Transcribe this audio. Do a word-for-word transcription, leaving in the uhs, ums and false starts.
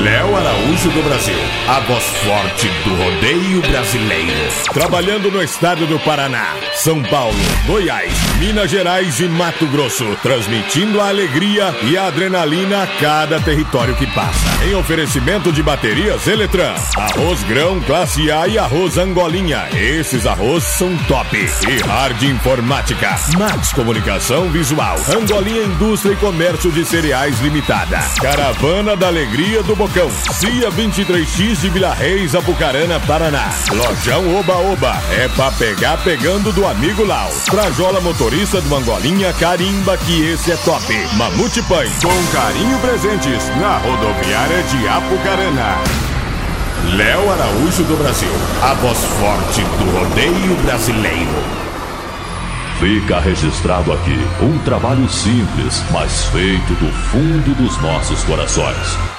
Léo Araújo do Brasil, a voz forte do rodeio brasileiro. Trabalhando no estado do Paraná, São Paulo, Goiás, Minas Gerais e Mato Grosso, transmitindo a alegria e a adrenalina a cada território que passa. Em oferecimento de baterias Eletran, arroz grão classe A e arroz Angolinha. Esses arroz são top. E Hard Informática, Max Comunicação Visual, Angolinha Indústria e Comércio de Cereais Limitada. Caravana da Alegria do Bocão, CIA vinte e três X de Vila Reis, Apucarana, Paraná. Lojão Oba Oba, é pra pegar pegando do amigo Lau. Trajola motorista do Angolinha, carimba que esse é top. Mamute Pães, com carinho presentes na rodoviária de Apucarana. Léo Araújo do Brasil, a voz forte do rodeio brasileiro. Fica registrado aqui um trabalho simples, mas feito do fundo dos nossos corações.